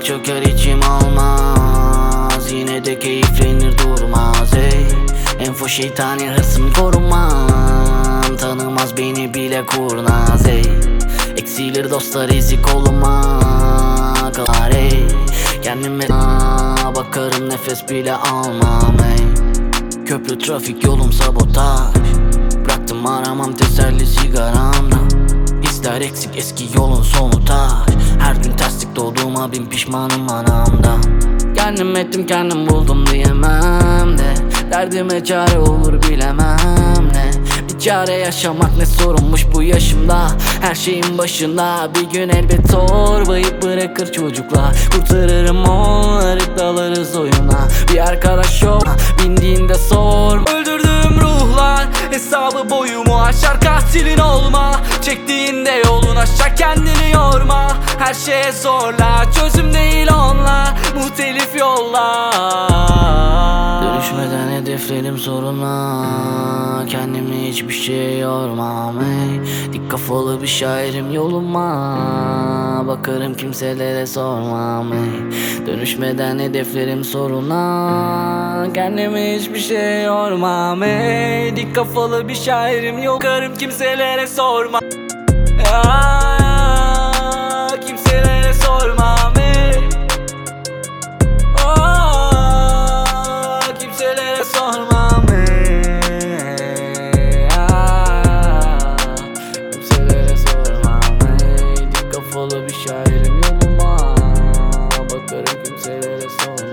Karanlık çöker içim almaz, yine de keyiflenir durmaz ey. Enfo şeytani hırsım korumam, tanımaz beni bile kurnaz ey. Eksilir dostlar izi koluma kalar ey. Kendime bakarım nefes bile almam ey. Köprü trafik yolum sabotaj, bıraktım aramam teselli sigaramda. İzler eksik eski yolun sonu taş. Her gün terslik doğduğuma bin pişmanım anamdan. Kendim ettim kendim buldum diyemem de, derdime çare olur bilemem ne. Bir çare yaşamak ne sorunmuş bu yaşımda. Her şeyin başında bir gün elbet torbayı bırakır çocuklar. Kurtarırım onları, dalarız oyuna. Bir arkadaş yok bindiğinde sor. Öldürdüğüm ruhlar hesabı boyumu aşar, katilin olma. Çektiğinde yolun aşağı, kendini yorma. Her şeye zorla, çözüm değil onlar, muhtelif yollar. Dönüşmeden hedeflerim sorunla, kendimi hiçbir şey yormam ey. Dik kafalı bir şairim yoluma, bakarım kimselere sormam ey. Dönüşmeden hedeflerim soruna, kendimi hiçbir şey yormam ey. Dik kafalı bir şairim yol, bakarım kimselere sormam. Kimselere sormam ey. Kimselere sormam ey. Kimselere sormam ey. Dik kafalı bir şairim yoluma, bakarım kimselere sormam.